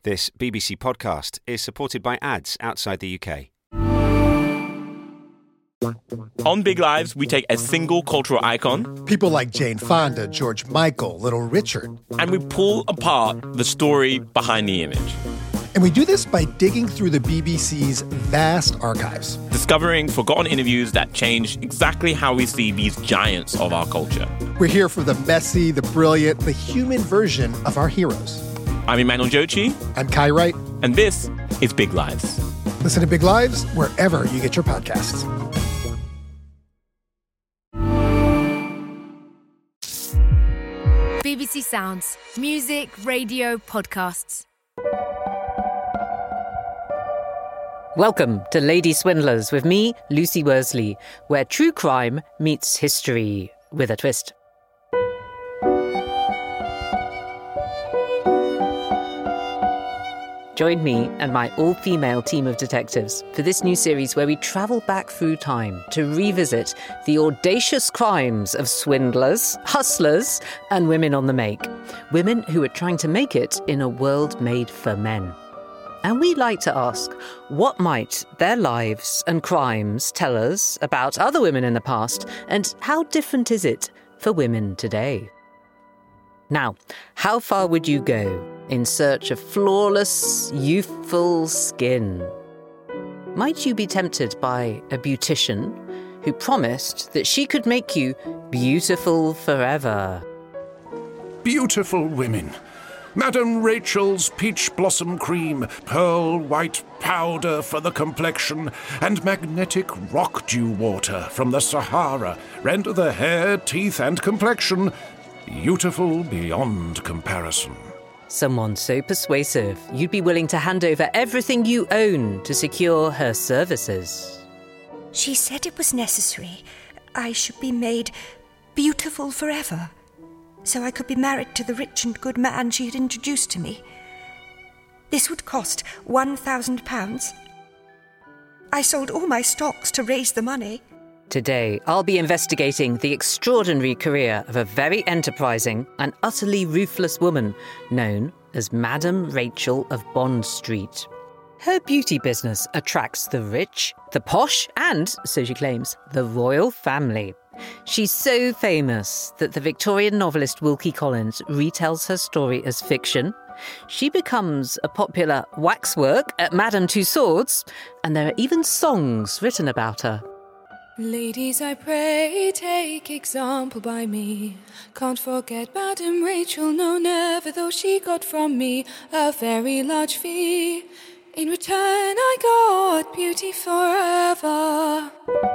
This BBC podcast is supported by ads outside the UK. On Big Lives, we take a single cultural icon. People like Jane Fonda, George Michael, Little Richard. And we pull apart the story behind the image. And we do this by digging through the BBC's vast archives. Discovering forgotten interviews that change exactly how we see these giants of our culture. We're here for the messy, the brilliant, the human version of our heroes. I'm Emmanuel Jochi. I'm Kai Wright. And this is Big Lives. Listen to Big Lives wherever you get your podcasts. BBC Sounds. Music, radio, podcasts. Welcome to Lady Swindlers with me, Lucy Worsley, where true crime meets history with a twist. Join me and my all-female team of detectives for this new series where we travel back through time to revisit the audacious crimes of swindlers, hustlers, and women on the make. Women who are trying to make it in a world made for men. And we like to ask, what might their lives and crimes tell us about other women in the past, and how different is it for women today? Now, how far would you go in search of flawless, youthful skin? Might you be tempted by a beautician who promised that she could make you beautiful forever? Beautiful women. Madame Rachel's peach blossom cream, pearl white powder for the complexion, and magnetic rock dew water from the Sahara render the hair, teeth, and complexion beautiful beyond comparison. Someone so persuasive, you'd be willing to hand over everything you own to secure her services. She said it was necessary. I should be made beautiful forever, so I could be married to the rich and good man she had introduced to me. This would cost £1,000. I sold all my stocks to raise the money. Today, I'll be investigating the extraordinary career of a very enterprising and utterly ruthless woman known as Madame Rachel of Bond Street. Her beauty business attracts the rich, the posh, and, so she claims, the royal family. She's so famous that the Victorian novelist Wilkie Collins retells her story as fiction. She becomes a popular waxwork at Madame Tussauds, and there are even songs written about her. Ladies, I pray, take example by me. Can't forget Madame Rachel, no, never, though she got from me a very large fee. In return, I got beauty forever.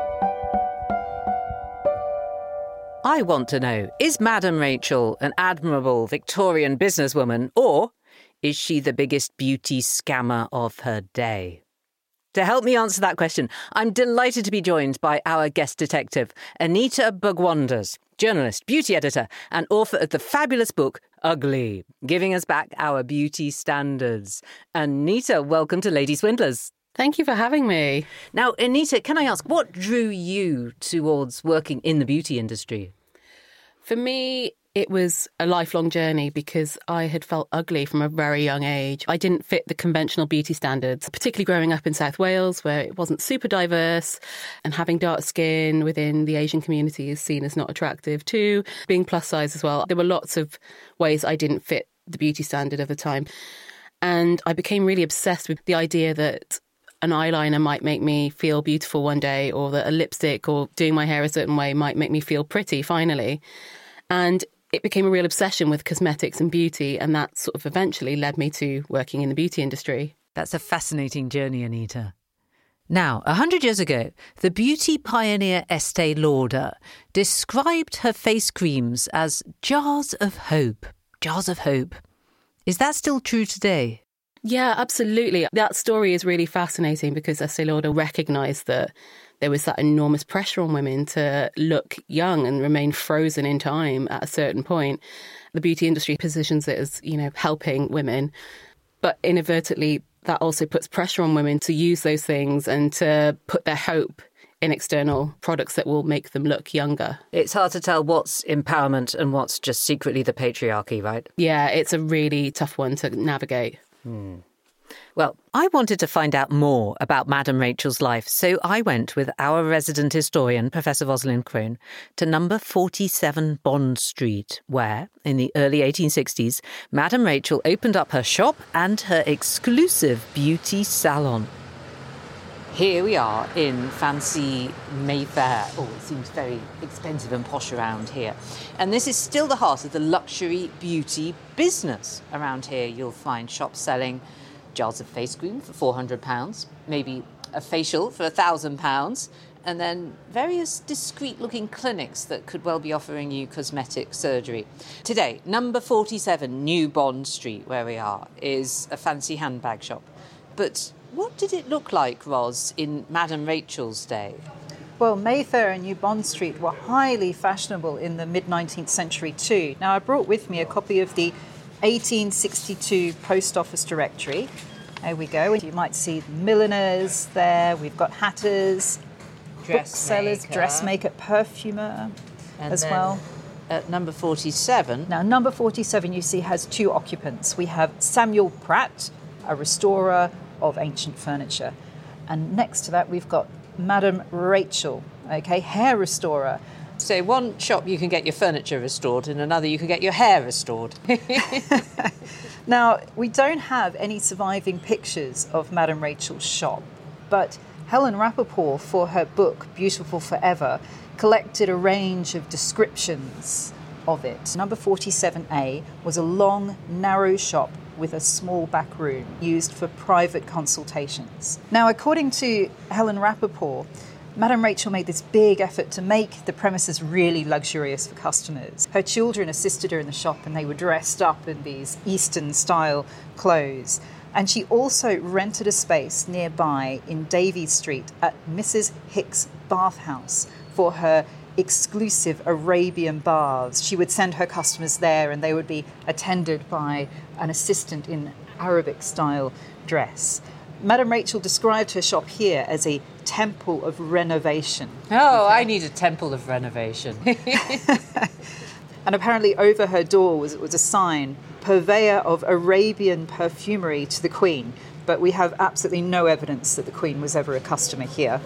I want to know, is Madame Rachel an admirable Victorian businesswoman, or is she the biggest beauty scammer of her day? To help me answer that question, I'm delighted to be joined by our guest detective, Anita Bugwanders, journalist, beauty editor, and author of the fabulous book, Ugly, giving us back our beauty standards. Anita, welcome to Lady Swindlers. Thank you for having me. Now, Anita, can I ask, what drew you towards working in the beauty industry? For me, it was a lifelong journey because I had felt ugly from a very young age. I didn't fit the conventional beauty standards, particularly growing up in South Wales where it wasn't super diverse, and having dark skin within the Asian community is seen as not attractive too. Being plus size as well. There were lots of ways I didn't fit the beauty standard of the time. And I became really obsessed with the idea that an eyeliner might make me feel beautiful one day, or that a lipstick or doing my hair a certain way might make me feel pretty finally. And it became a real obsession with cosmetics and beauty, and that sort of eventually led me to working in the beauty industry. That's a fascinating journey, Anita. Now, 100 years ago, the beauty pioneer Estee Lauder described her face creams as jars of hope. Jars of hope. Is that still true today? Yeah, absolutely. That story is really fascinating because Estee Lauder recognised that there was that enormous pressure on women to look young and remain frozen in time at a certain point. The beauty industry positions it as, helping women. But inadvertently, that also puts pressure on women to use those things and to put their hope in external products that will make them look younger. It's hard to tell what's empowerment and what's just secretly the patriarchy, right? Yeah, it's a really tough one to navigate. Well, I wanted to find out more about Madame Rachel's life, so I went with our resident historian, Professor Rosalind Krohn, to number 47 Bond Street, where, in the early 1860s, Madame Rachel opened up her shop and her exclusive beauty salon. Here we are in fancy Mayfair. Oh, it seems very expensive and posh around here. And this is still the heart of the luxury beauty business. Around here you'll find shops selling jars of face cream for £400, maybe a facial for £1,000, and then various discreet-looking clinics that could well be offering you cosmetic surgery. Today, number 47, New Bond Street, where we are, is a fancy handbag shop. But what did it look like, Ros, in Madame Rachel's day? Well, Mayfair and New Bond Street were highly fashionable in the mid-19th century too. Now, I brought with me a copy of the 1862 Post Office Directory. There we go. You might see milliners there. We've got hatters, booksellers, dressmaker, perfumer as well. At number 47. Now, number 47, you see, has two occupants. We have Samuel Pratt, a restorer of ancient furniture. And next to that, we've got Madame Rachel, hair restorer. So one shop you can get your furniture restored, and another you can get your hair restored. Now, we don't have any surviving pictures of Madame Rachel's shop, but Helen Rappaport, for her book Beautiful Forever, collected a range of descriptions of it. Number 47A was a long, narrow shop with a small back room used for private consultations. Now, according to Helen Rappaport, Madame Rachel made this big effort to make the premises really luxurious for customers. Her children assisted her in the shop, and they were dressed up in these Eastern-style clothes. And she also rented a space nearby in Davies Street at Mrs. Hicks' bathhouse for her exclusive Arabian baths. She would send her customers there, and they would be attended by an assistant in Arabic-style dress. Madame Rachel described her shop here as a temple of renovation. Oh, I need a temple of renovation. And apparently over her door was a sign, purveyor of Arabian perfumery to the Queen. But we have absolutely no evidence that the Queen was ever a customer here.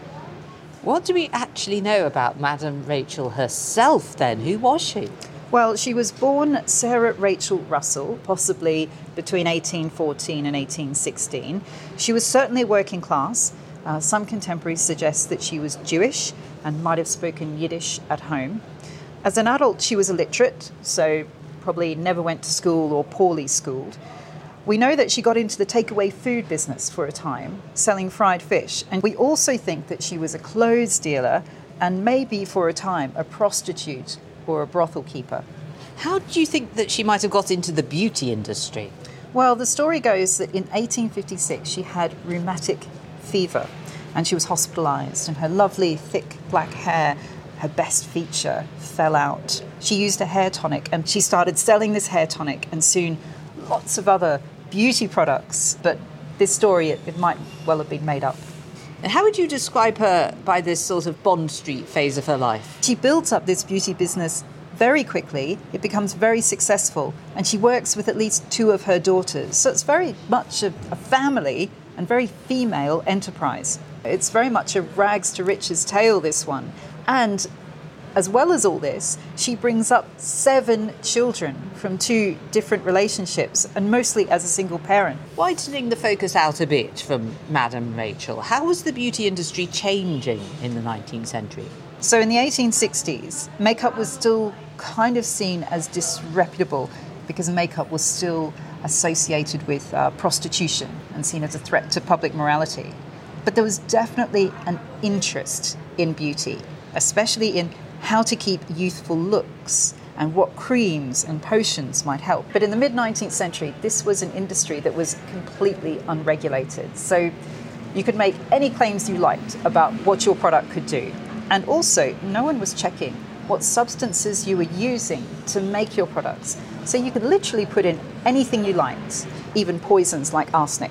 What do we actually know about Madame Rachel herself then? Who was she? Well, she was born Sarah Rachel Russell, possibly between 1814 and 1816. She was certainly working class. Some contemporaries suggest that she was Jewish and might have spoken Yiddish at home. As an adult, she was illiterate, so probably never went to school or poorly schooled. We know that she got into the takeaway food business for a time, selling fried fish. And we also think that she was a clothes dealer and maybe for a time a prostitute or a brothel keeper. How do you think that she might have got into the beauty industry? Well, the story goes that in 1856 she had rheumatic fever and she was hospitalised, and her lovely thick black hair, her best feature, fell out. She used a hair tonic and she started selling this hair tonic, and soon lots of other beauty products. But this story, it might well have been made up. And how would you describe her by this sort of Bond Street phase of her life? She built up this beauty business very quickly. It becomes very successful, and she works with at least two of her daughters. So it's very much a family and very female enterprise. It's very much a rags to riches tale, this one. And as well as all this, she brings up 7 children from 2 different relationships, and mostly as a single parent. Widening the focus out a bit from Madame Rachel, how was the beauty industry changing in the 19th century? So in the 1860s, makeup was still kind of seen as disreputable because makeup was still associated with prostitution and seen as a threat to public morality. But there was definitely an interest in beauty, especially in how to keep youthful looks and what creams and potions might help. But in the mid-19th century, this was an industry that was completely unregulated. So you could make any claims you liked about what your product could do. And also, no one was checking what substances you were using to make your products. So you could literally put in anything you liked, even poisons like arsenic.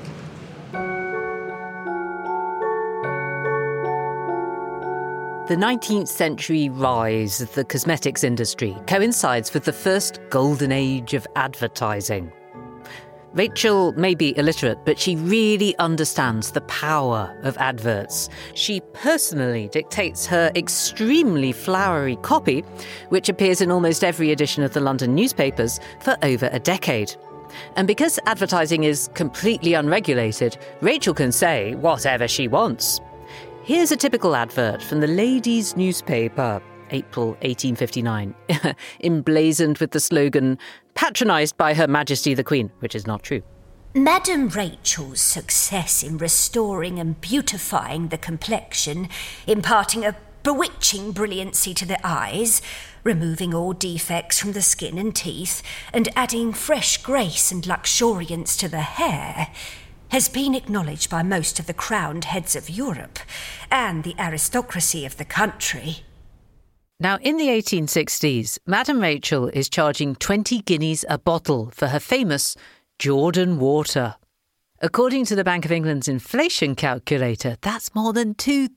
The 19th century rise of the cosmetics industry coincides with the first golden age of advertising. Rachel may be illiterate, but she really understands the power of adverts. She personally dictates her extremely flowery copy, which appears in almost every edition of the London newspapers for over a decade. And because advertising is completely unregulated, Rachel can say whatever she wants. Here's a typical advert from the Ladies' Newspaper, April 1859, emblazoned with the slogan, patronised by Her Majesty the Queen, which is not true. Madam Rachel's success in restoring and beautifying the complexion, imparting a bewitching brilliancy to the eyes, removing all defects from the skin and teeth, and adding fresh grace and luxuriance to the hair, has been acknowledged by most of the crowned heads of Europe and the aristocracy of the country. Now, in the 1860s, Madame Rachel is charging 20 guineas a bottle for her famous Jordan water. According to the Bank of England's inflation calculator, that's more than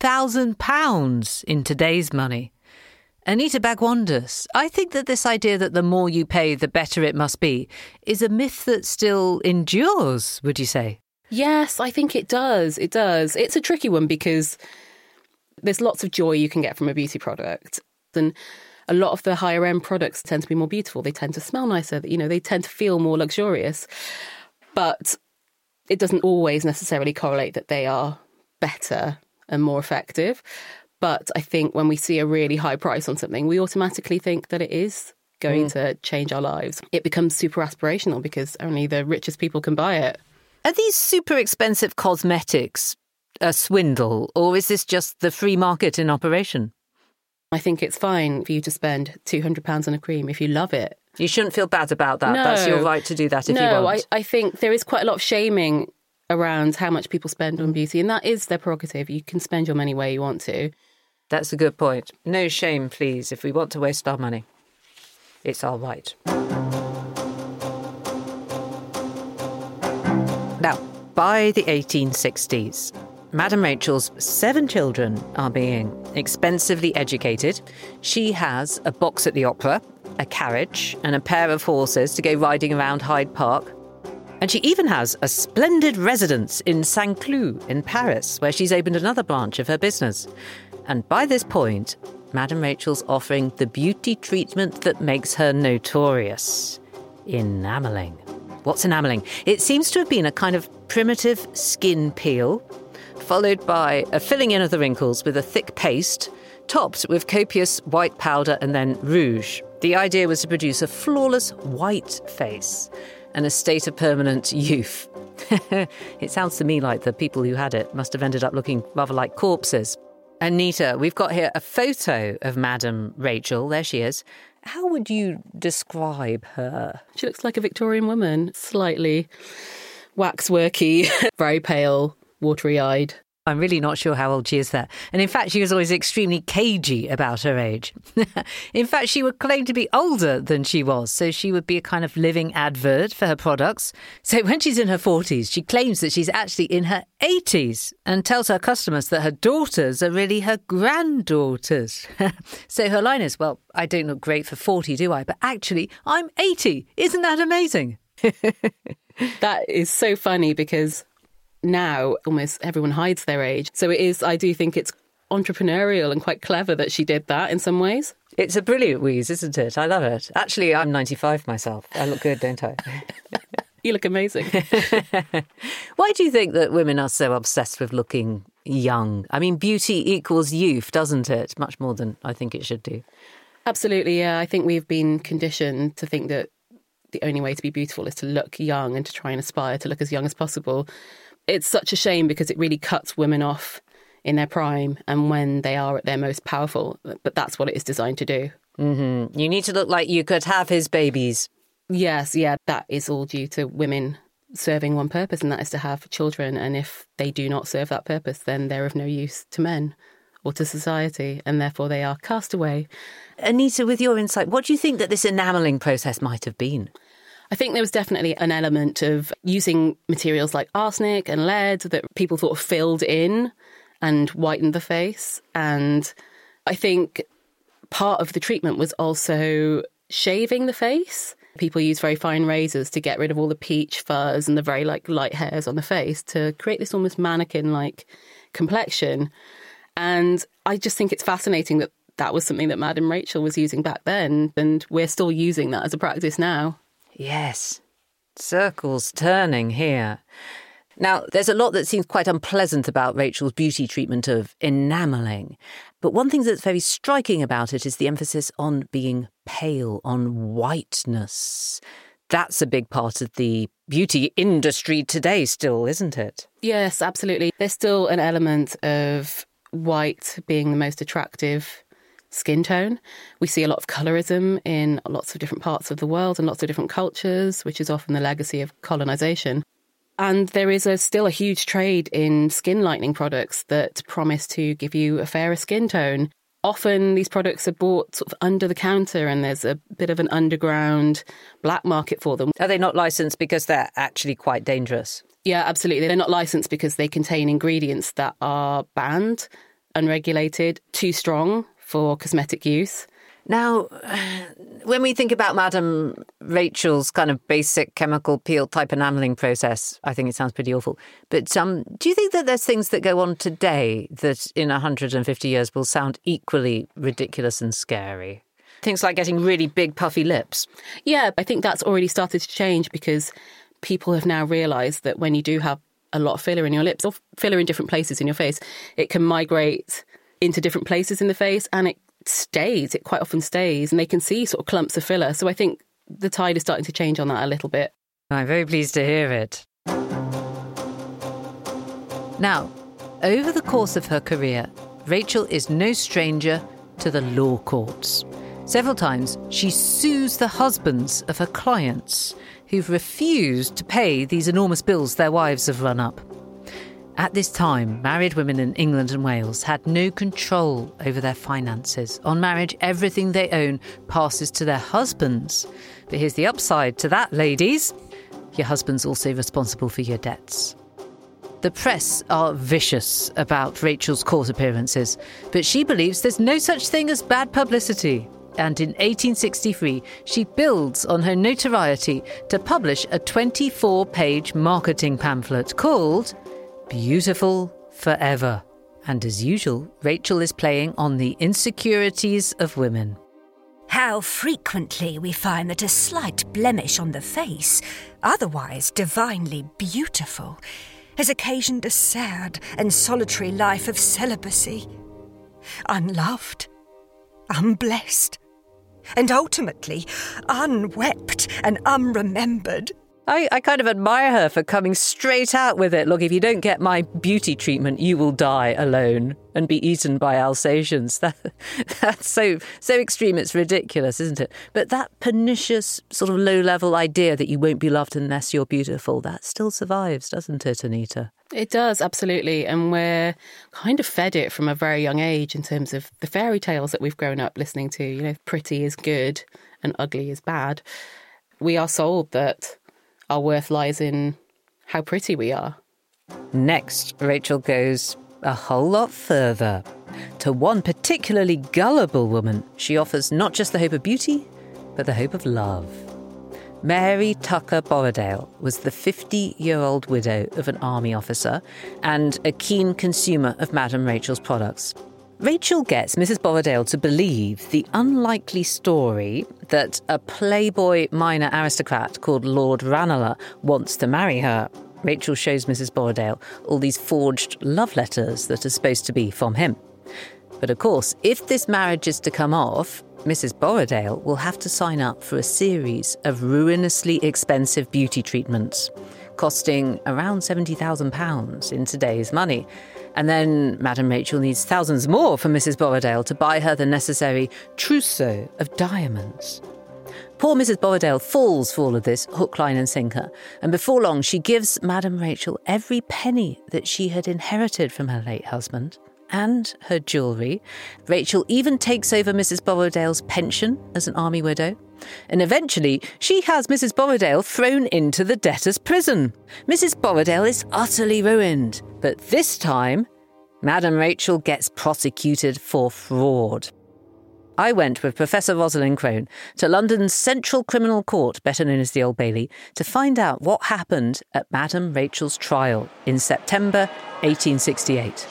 £2,000 in today's money. Anita Bagwandas, I think that this idea that the more you pay, the better it must be, is a myth that still endures, would you say? Yes, I think it does. It does. It's a tricky one because there's lots of joy you can get from a beauty product. And a lot of the higher end products tend to be more beautiful. They tend to smell nicer. They tend to feel more luxurious. But it doesn't always necessarily correlate that they are better and more effective. But I think when we see a really high price on something, we automatically think that it is going to change our lives. It becomes super aspirational because only the richest people can buy it. Are these super expensive cosmetics a swindle, or is this just the free market in operation? I think it's fine for you to spend £200 on a cream if you love it. You shouldn't feel bad about that. No. That's your right to do that if you want. No, I think there is quite a lot of shaming around how much people spend on beauty, and that is their prerogative. You can spend your money where you want to. That's a good point. No shame, please, if we want to waste our money. It's our right. Now, by the 1860s, Madame Rachel's 7 children are being expensively educated. She has a box at the opera, a carriage, and a pair of horses to go riding around Hyde Park. And she even has a splendid residence in Saint-Cloud in Paris, where she's opened another branch of her business. And by this point, Madame Rachel's offering the beauty treatment that makes her notorious: enamelling. What's enamelling? It seems to have been a kind of primitive skin peel, followed by a filling in of the wrinkles with a thick paste, topped with copious white powder and then rouge. The idea was to produce a flawless white face and a state of permanent youth. It sounds to me like the people who had it must have ended up looking rather like corpses. Anita, we've got here a photo of Madame Rachel. There she is. How would you describe her? She looks like a Victorian woman, slightly waxworky, very pale, watery-eyed. I'm really not sure how old she is there. And in fact, she was always extremely cagey about her age. In fact, she would claim to be older than she was, so she would be a kind of living advert for her products. So when she's in her 40s, she claims that she's actually in her 80s and tells her customers that her daughters are really her granddaughters. So her line is, well, I don't look great for 40, do I? But actually, I'm 80. Isn't that amazing? That is so funny because now almost everyone hides their age. So it is, I do think it's entrepreneurial and quite clever that she did that in some ways. It's a brilliant wheeze, isn't it? I love it. Actually, I'm 95 myself. I look good, don't I? You look amazing. Why do you think that women are so obsessed with looking young? I mean, beauty equals youth, doesn't it? Much more than I think it should do. Absolutely, yeah. I think we've been conditioned to think that the only way to be beautiful is to look young and to try and aspire to look as young as possible. It's such a shame because it really cuts women off in their prime and when they are at their most powerful. But that's what it is designed to do. Mm-hmm. You need to look like you could have his babies. Yes, yeah, that is all due to women serving one purpose, and that is to have children. And if they do not serve that purpose, then they're of no use to men or to society, and therefore they are cast away. Anita, with your insight, what do you think that this enamelling process might have been? I think there was definitely an element of using materials like arsenic and lead that people sort of filled in and whitened the face. And I think part of the treatment was also shaving the face People use very fine razors to get rid of all the peach fuzz and the very light hairs on the face to create this almost mannequin-like complexion. And I just think it's fascinating that that was something that Madame Rachel was using back then, and we're still using that as a practice now. Yes, circles turning here. Now, there's a lot that seems quite unpleasant about Rachel's beauty treatment of enamelling. But one thing that's very striking about it is the emphasis on being pale, on whiteness. That's a big part of the beauty industry today still, isn't it? Yes, absolutely. There's still an element of white being the most attractive skin tone. We see a lot of colorism in lots of different parts of the world and lots of different cultures, which is often the legacy of colonisation. And there is still a huge trade in skin lightening products that promise to give you a fairer skin tone. Often these products are bought sort of under the counter and there's a bit of an underground black market for them. Are they not licensed because they're actually quite dangerous? Yeah, absolutely. They're not licensed because they contain ingredients that are banned, unregulated, too strong for cosmetic use. Now, when we think about Madame Rachel's kind of basic chemical peel type enamelling process, I think it sounds pretty awful. But do you think that there's things that go on today that in 150 years will sound equally ridiculous and scary? Things like getting really big puffy lips. Yeah, I think that's already started to change because people have now realised that when you do have a lot of filler in your lips or filler in different places in your face, it can migrate into different places in the face and it quite often stays, and they can see sort of clumps of filler. So I think the tide is starting to change on that a little bit. I'm very pleased to hear it. Now, over the course of her career, Rachel is no stranger to the law courts. Several times, she sues the husbands of her clients who've refused to pay these enormous bills their wives have run up. At this time, married women in England and Wales had no control over their finances. On marriage, everything they own passes to their husbands. But here's the upside to that, ladies. Your husband's also responsible for your debts. The press are vicious about Rachel's court appearances, but she believes there's no such thing as bad publicity. And in 1863, she builds on her notoriety to publish a 24-page marketing pamphlet called Beautiful Forever. And as usual, Rachel is playing on the insecurities of women. How frequently we find that a slight blemish on the face, otherwise divinely beautiful, has occasioned a sad and solitary life of celibacy. Unloved, unblessed, and ultimately unwept and unremembered. I kind of admire her for coming straight out with it. Look, if you don't get my beauty treatment, you will die alone and be eaten by Alsatians. That's so extreme, it's ridiculous, isn't it? But that pernicious sort of low-level idea that you won't be loved unless you're beautiful, that still survives, doesn't it, Anita? It does, absolutely. And we're kind of fed it from a very young age in terms of the fairy tales that we've grown up listening to. You know, pretty is good and ugly is bad. We are sold that our worth lies in how pretty we are. Next, Rachel goes a whole lot further. To one particularly gullible woman, she offers not just the hope of beauty, but the hope of love. Mary Tucker Borrowdale was the 50-year-old widow of an army officer and a keen consumer of Madame Rachel's products. Rachel gets Mrs. Borrowdale to believe the unlikely story that a playboy minor aristocrat called Lord Ranelagh wants to marry her. Rachel shows Mrs. Borrowdale all these forged love letters that are supposed to be from him. But of course, if this marriage is to come off, Mrs. Borrowdale will have to sign up for a series of ruinously expensive beauty treatments, costing around £70,000 in today's money. And then Madame Rachel needs thousands more from Mrs. Borrowdale to buy her the necessary trousseau of diamonds. Poor Mrs. Borrowdale falls for all of this, hook, line and sinker, and before long she gives Madame Rachel every penny that she had inherited from her late husband and her jewellery. Rachel even takes over Mrs. Borrowdale's pension as an army widow. And eventually, she has Mrs. Borrowdale thrown into the debtor's prison. Mrs. Borrowdale is utterly ruined. But this time, Madame Rachel gets prosecuted for fraud. I went with Professor Rosalind Crone to London's Central Criminal Court, better known as the Old Bailey, to find out what happened at Madame Rachel's trial in September 1868.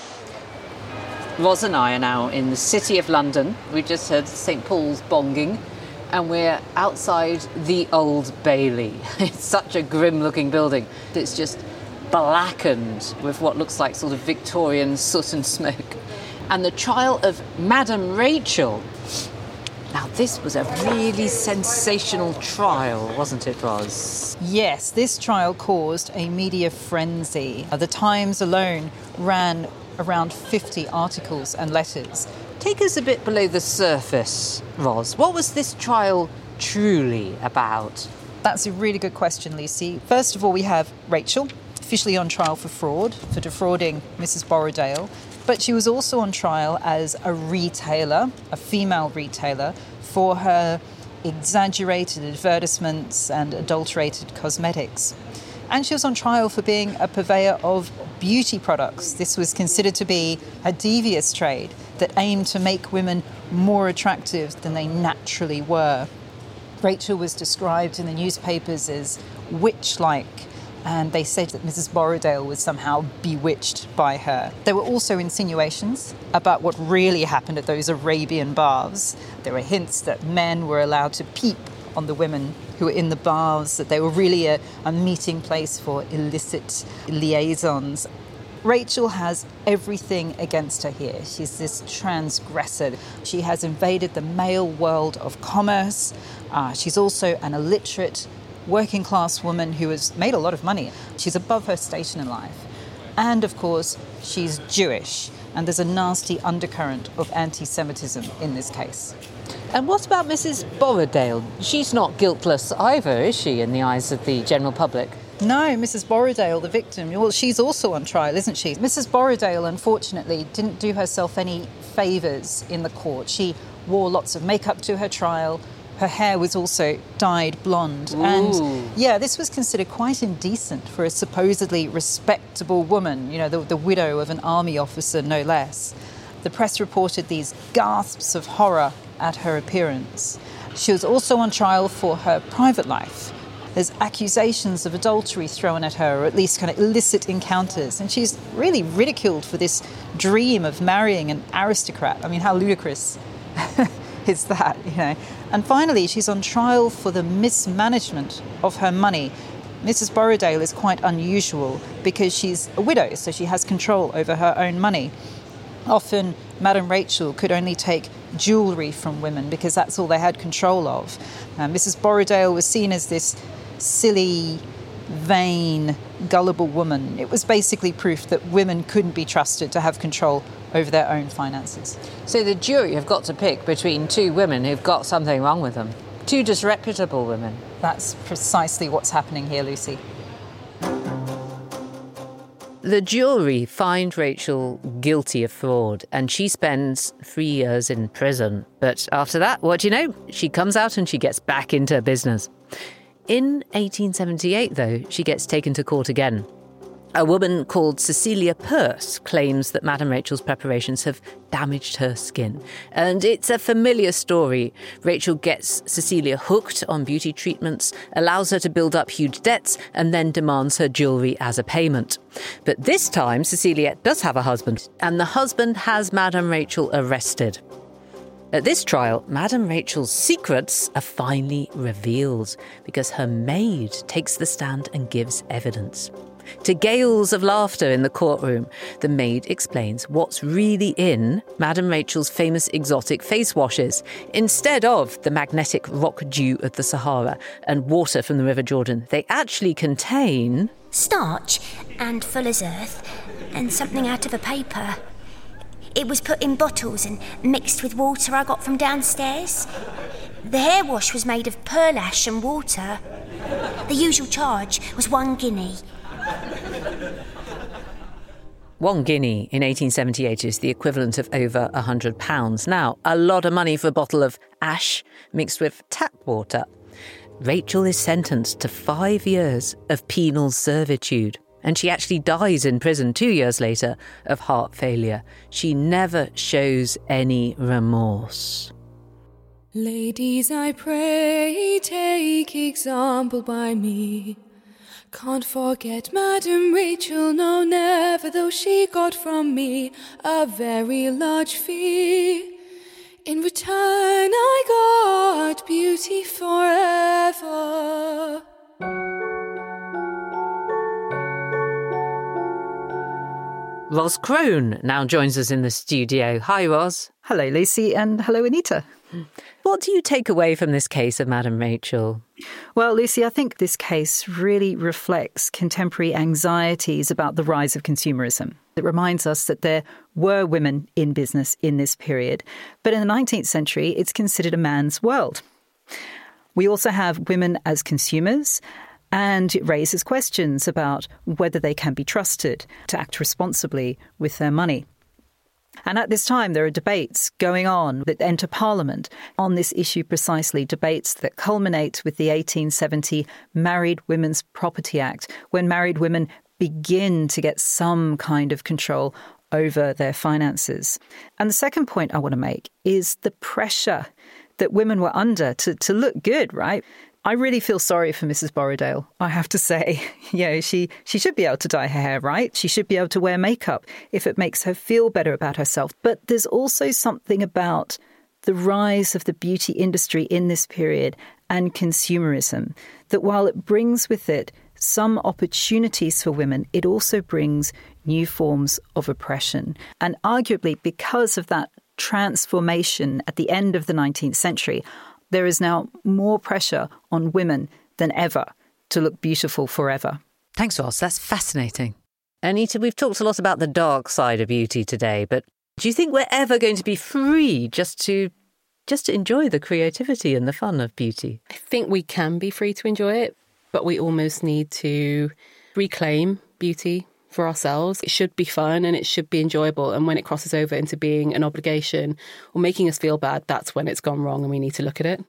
Ros and I are now in the City of London. We've just heard St Paul's bonging, and we're outside the Old Bailey. It's such a grim-looking building. It's just blackened with what looks like sort of Victorian soot and smoke. And the trial of Madame Rachel. Now, this was a really sensational trial, wasn't it, Ros? Yes, this trial caused a media frenzy. The Times alone ran around 50 articles and letters. Take us a bit below the surface, Ros. What was this trial truly about? That's a really good question, Lucy. First of all, we have Rachel, officially on trial for fraud, for defrauding Mrs. Borrowdale. But she was also on trial as a retailer, a female retailer, for her exaggerated advertisements and adulterated cosmetics. And she was on trial for being a purveyor of beauty products. This was considered to be a devious trade that aimed to make women more attractive than they naturally were. Rachel was described in the newspapers as witch-like, and they said that Mrs. Borrowdale was somehow bewitched by her. There were also insinuations about what really happened at those Arabian baths. There were hints that men were allowed to peep on the women who were in the baths, that they were really a meeting place for illicit liaisons. Rachel has everything against her here. She's this transgressor. She has invaded the male world of commerce. She's also an illiterate, working-class woman who has made a lot of money. She's above her station in life. And, of course, she's Jewish. And there's a nasty undercurrent of anti-Semitism in this case. And what about Mrs. Borrowdale? She's not guiltless either, is she, in the eyes of the general public? No, Mrs. Borrowdale, the victim, well, she's also on trial, isn't she? Mrs. Borrowdale, unfortunately, didn't do herself any favours in the court. She wore lots of makeup to her trial. Her hair was also dyed blonde. Ooh. And, yeah, this was considered quite indecent for a supposedly respectable woman, you know, the widow of an army officer, no less. The press reported these gasps of horror at her appearance. She was also on trial for her private life. There's accusations of adultery thrown at her, or at least kind of illicit encounters. And she's really ridiculed for this dream of marrying an aristocrat. I mean, how ludicrous is that, you know? And finally, she's on trial for the mismanagement of her money. Mrs. Borrowdale is quite unusual because she's a widow, so she has control over her own money. Often, Madame Rachel could only take jewellery from women because that's all they had control of. Mrs. Borrowdale was seen as this silly, vain, gullible woman. It was basically proof that women couldn't be trusted to have control over their own finances. So the jury have got to pick between two women who've got something wrong with them. Two disreputable women. That's precisely what's happening here, Lucy. The jury find Rachel guilty of fraud and she spends 3 years in prison. But after that, what do you know? She comes out and she gets back into business. In 1878, though, she gets taken to court again. A woman called Cecilia Peirce claims that Madame Rachel's preparations have damaged her skin. And it's a familiar story. Rachel gets Cecilia hooked on beauty treatments, allows her to build up huge debts, and then demands her jewellery as a payment. But this time, Cecilia does have a husband, and the husband has Madame Rachel arrested. At this trial, Madame Rachel's secrets are finally revealed because her maid takes the stand and gives evidence. To gales of laughter in the courtroom, the maid explains what's really in Madame Rachel's famous exotic face washes. Instead of the magnetic rock dew of the Sahara and water from the River Jordan, they actually contain starch and fuller's earth and something out of a paper. It was put in bottles and mixed with water I got from downstairs. The hair wash was made of pearl ash and water. The usual charge was 1 guinea. 1 guinea in 1878 is the equivalent of over £100. Now, a lot of money for a bottle of ash mixed with tap water. Rachel is sentenced to 5 years of penal servitude. And she actually dies in prison 2 years later of heart failure. She never shows any remorse. Ladies, I pray, take example by me. Can't forget Madam Rachel, no, never, though she got from me a very large fee. In return, I got beauty forever. Ros Crone now joins us in the studio. Hi, Ros. Hello, Lucy, and hello, Anita. What do you take away from this case of Madam Rachel? Well, Lucy, I think this case really reflects contemporary anxieties about the rise of consumerism. It reminds us that there were women in business in this period, but in the 19th century, it's considered a man's world. We also have women as consumers, and it raises questions about whether they can be trusted to act responsibly with their money. And at this time, there are debates going on that enter Parliament on this issue precisely, debates that culminate with the 1870 Married Women's Property Act, when married women begin to get some kind of control over their finances. And the second point I want to make is the pressure that women were under to look good, right? I really feel sorry for Mrs. Borrowdale, I have to say. She should be able to dye her hair, right? She should be able to wear makeup if it makes her feel better about herself. But there's also something about the rise of the beauty industry in this period and consumerism, that while it brings with it some opportunities for women, it also brings new forms of oppression. And arguably, because of that transformation at the end of the 19th century, there is now more pressure on women than ever to look beautiful forever. Thanks, Ross. That's fascinating. Anita, we've talked a lot about the dark side of beauty today, but do you think we're ever going to be free just to enjoy the creativity and the fun of beauty? I think we can be free to enjoy it, but we almost need to reclaim beauty for ourselves. It should be fun and it should be enjoyable. And when it crosses over into being an obligation or making us feel bad, that's when it's gone wrong and we need to look at it.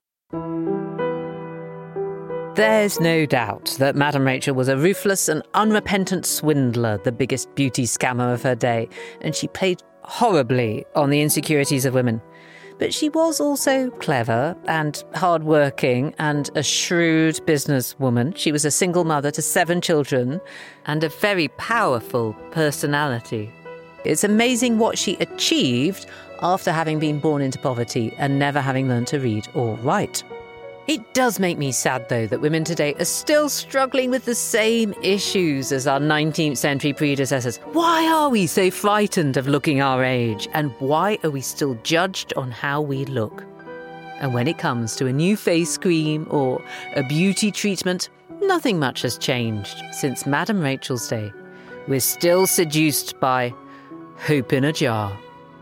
There's no doubt that Madam Rachel was a ruthless and unrepentant swindler, the biggest beauty scammer of her day, and she played horribly on the insecurities of women. But she was also clever and hardworking and a shrewd businesswoman. She was a single mother to 7 children and a very powerful personality. It's amazing what she achieved after having been born into poverty and never having learned to read or write. It does make me sad, though, that women today are still struggling with the same issues as our 19th century predecessors. Why are we so frightened of looking our age? And why are we still judged on how we look? And when it comes to a new face cream or a beauty treatment, nothing much has changed since Madam Rachel's day. We're still seduced by hope in a jar.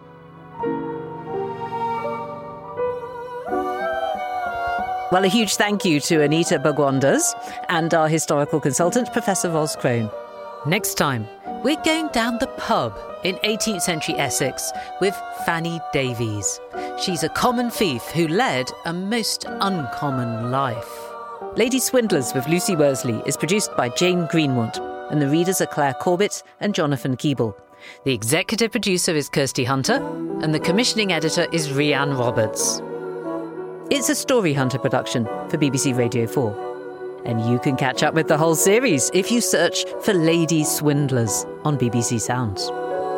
Well, a huge thank you to Anita Bhagwandas and our historical consultant, Professor Ros Crone. Next time, we're going down the pub in 18th century Essex with Fanny Davies. She's a common thief who led a most uncommon life. Lady Swindlers with Lucy Worsley is produced by Jane Greenwood, and the readers are Claire Corbett and Jonathan Keeble. The executive producer is Kirsty Hunter, and the commissioning editor is Rhiann Roberts. It's a Story Hunter production for BBC Radio 4. And you can catch up with the whole series if you search for Lady Swindlers on BBC Sounds.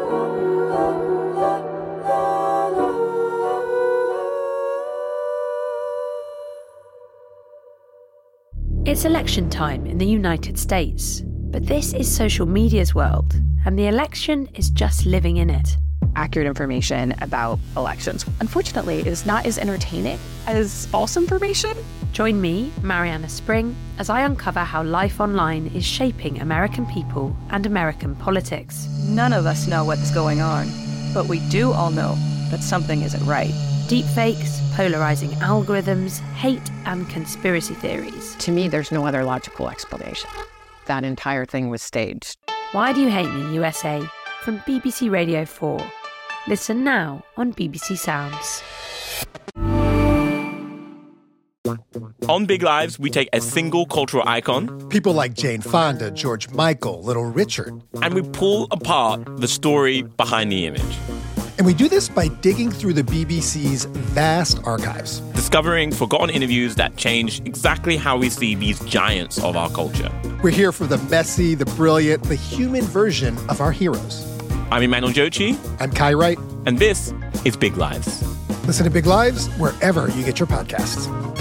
It's election time in the United States, but this is social media's world, and the election is just living in it. Accurate information about elections, unfortunately, is not as entertaining as false information. Join me, Mariana Spring, as I uncover how life online is shaping American people and American politics. None of us know what's going on, but we do all know that something isn't right. Deepfakes, polarizing algorithms, hate and conspiracy theories. To me, there's no other logical explanation. That entire thing was staged. Why Do You Hate Me, USA? From BBC Radio 4. Listen now on BBC Sounds. On Big Lives, we take a single cultural icon. People like Jane Fonda, George Michael, Little Richard. And we pull apart the story behind the image. And we do this by digging through the BBC's vast archives. Discovering forgotten interviews that change exactly how we see these giants of our culture. We're here for the messy, the brilliant, the human version of our heroes. I'm Emmanuel Jochi. I'm Kai Wright. And this is Big Lives. Listen to Big Lives wherever you get your podcasts.